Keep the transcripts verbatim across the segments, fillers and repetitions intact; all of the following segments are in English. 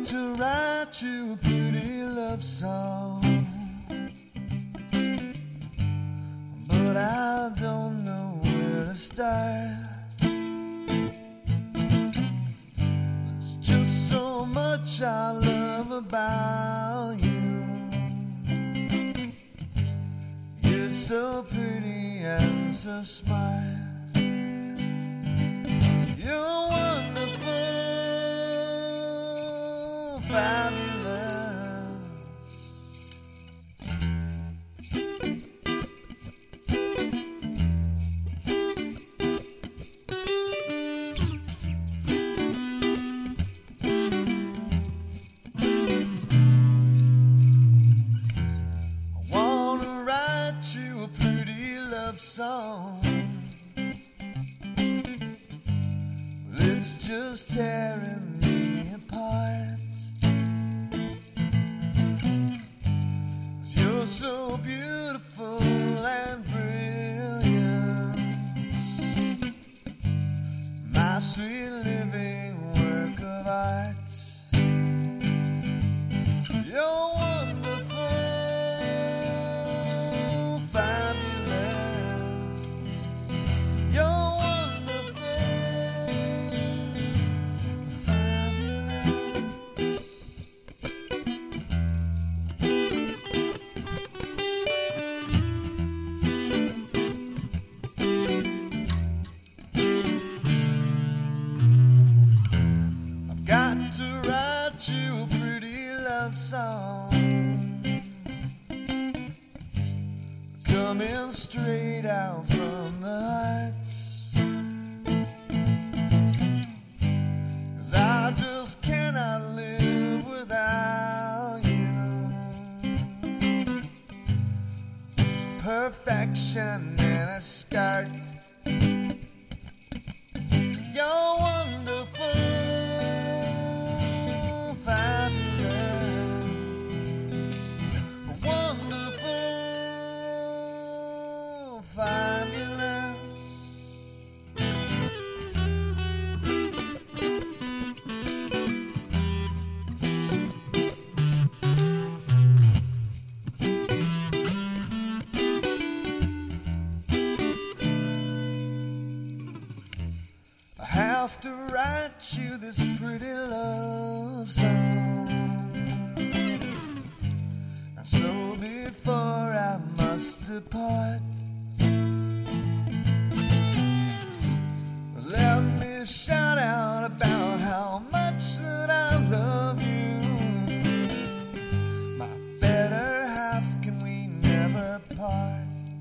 to write you a pretty love song, but I don't know where to start. There's just so much I love about you. You're so pretty and so smart. You're wonderful, fabulous. I wanna write you a pretty love song. It's just tearing me apart. 'Cause you're so beautiful and brilliant, my sweet living work of art. You're wonderful, fabulous. You're got to write you a pretty love song, coming straight out from the heart. 'Cause I just cannot live without you. Perfection in a skirt. You're wonderful, fabulous. I have to write you this pretty love song, and so before I must depart, let me shout out about how much that I love you. My better half, can we never part?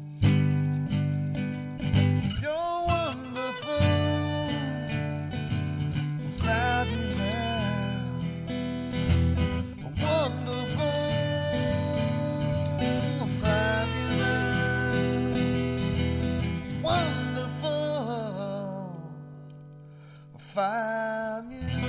You're wonderful, fabulous. Wonderful, fabulous. Wonderful, fabulous.